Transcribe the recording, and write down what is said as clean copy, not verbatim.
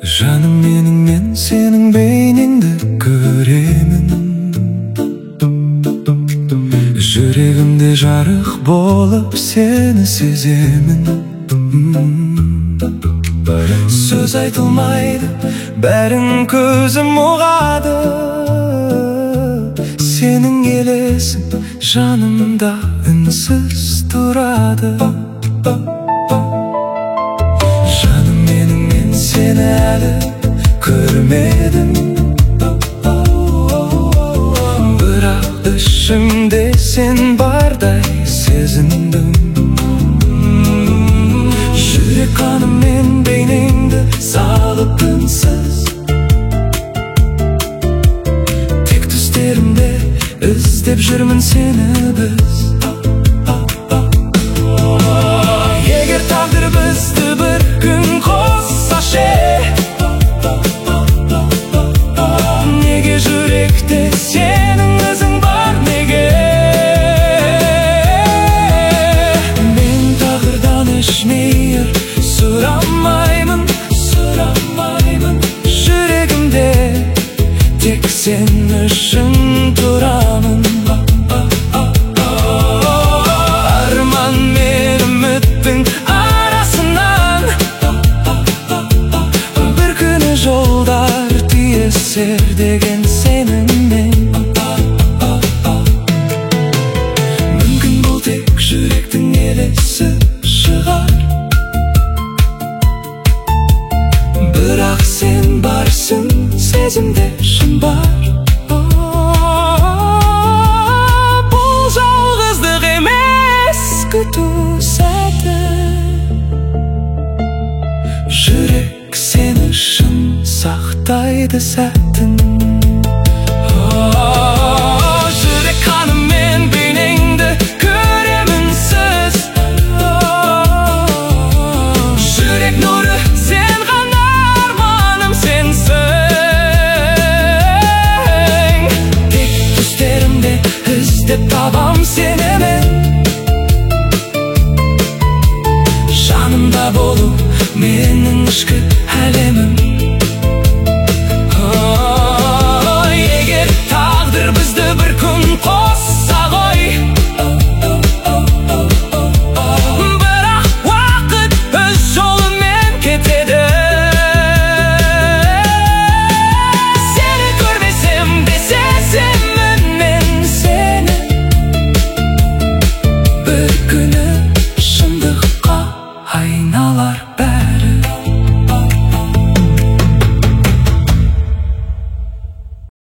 Жаным менің, мен сенің бейнеңді көремін. Жүрегімде жарық болып сені сеземін. Сөз айтылмайды, бәрін көзім ұғады. Сенің елесің жанымда үнсіз тұрады. Жаным менің, мен сені әлі көрмедім. Бірақ ішімде сен бардай сезіндім. Жүрек қаныммен бейнеңді салып үнсіз, тек түстерімде іздеп жүрмін сені біз. Егер тағдыр бізді бір күн қосса ше, неге жүректе сенің ізің бар, неге? Мен тағдырдан еш мейір сұрамаймын. Жүрегімде тек сен үшін тұрамын. Арман мен үміттің арасынан бір күні жолдар түйісер деген сеніммен. Мүмкін бұл тек жүректің елесі шығар, бірақ сен барсың, сезімде шын бар. Бұл жалғыздық емес, күту сәті. Жүрек сені шын сақтайды сәтін. Жүрек қаныммен бейнеңді көремін сіз. Жүрек нұры сен ғана, арманым сенсің. Тек түстерімде іздеп табам сені мен. Жанымда болу менің ішкі әлемім.